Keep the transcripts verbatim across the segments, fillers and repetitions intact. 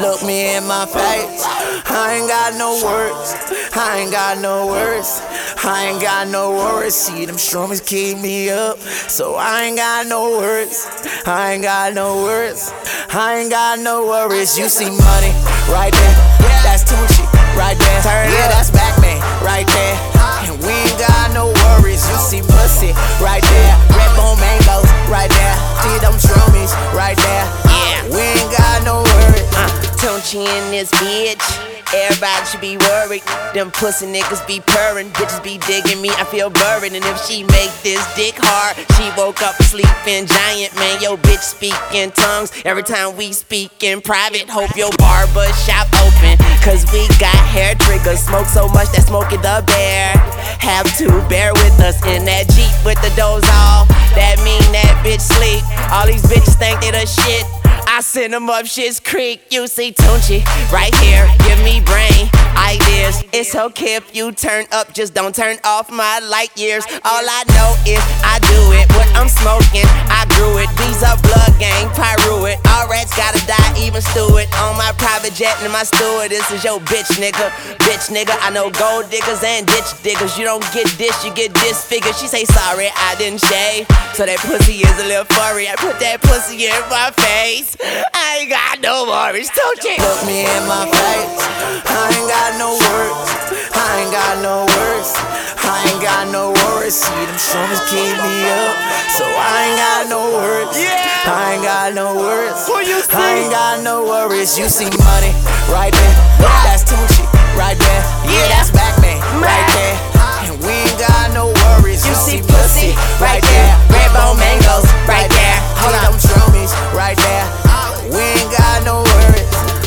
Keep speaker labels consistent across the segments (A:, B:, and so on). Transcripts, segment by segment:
A: Look me in my face, I ain't got no words, I ain't got no words, I ain't got no worries. See them strummies keep me up, so I ain't got no words, I ain't got no words, I ain't got no worries. You see money right there, that's Tunechi right there, yeah, that's Batman right there, and we ain't got no worries. You see pussy right there, red bone mangoes right there, see them strummies right there, yeah, we ain't got no worries.
B: uh, Tunechi in this bitch, everybody should be worried. Them pussy niggas be purring, bitches be digging me, I feel buried. And if she make this dick hard, she woke up sleeping giant. Man, yo bitch speak in tongues every time we speak in private. Hope your barber shop open, cause we got hair triggers. Smoke so much that Smokey the Bear have to bear with us in that Jeep with the doors off. That mean that bitch sleep. All these bitches think they the shit, I send them up Shit's Creek. You see Tunechi right here, give me brain ideas. It's okay if you turn up, just don't turn off my light years. All I know is I do it, what I'm smoking, I grew it. These are blood gang, pyro it. All rats gotta die, even stew it. On my private jet and my steward, this is your bitch nigga. Bitch nigga, I know gold diggers and ditch diggers. You don't get this, you get disfigured. She say sorry, I didn't shave, so that pussy is a little furry. I put that pussy in my face, I ain't got no worries. Tunechi.
A: Look me in my face, I ain't got no words, I ain't got no words, I ain't got no worries. See them strummies keep me up, so I ain't got no words, I ain't got no words, I ain't got no worries. You see money right there, that's Tunechi right there, yeah, that's Batman right there, and we ain't got no worries.
B: You see pussy right there, red bone mangoes right there.
A: Hold on, them strummies right there, we ain't got no worries.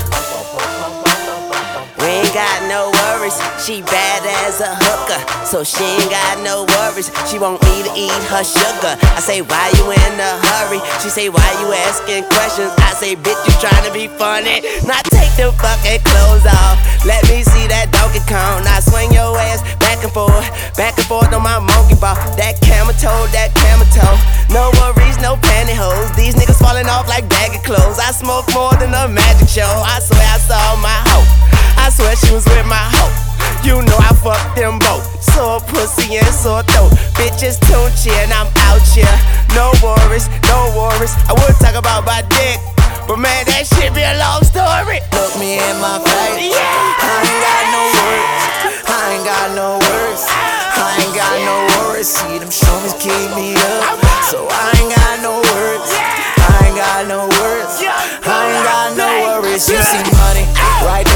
B: We ain't got no worries. She bad as a hooker, so she ain't got no worries. She want me to eat her sugar. I say, why you in a hurry? She say, why you asking questions? I say, bitch, you trying to be funny. Now take the fucking clothes off, let me see that Donkey Kong. Now swing your ass back and forth, back and forth on my monkey ball. That camel toe, that camel toe. No worries, no pantyhose. These niggas falling off like baggy clothes. I smoke more than a magic show. I swear I saw my hoe, I swear she was with my hoe. You know I fucked them both. Sore pussy and sore throat. Bitches Tunechi and I'm out here. No worries, no worries. I would talk about my dick, but man, that shit be a long story.
A: Look me in my face,
B: Yeah.
A: I ain't got no words, I ain't got no words, I ain't got no worries. See them strummies keep me up, so I ain't got no words, I ain't got no words, I ain't got no worries. You see money right there,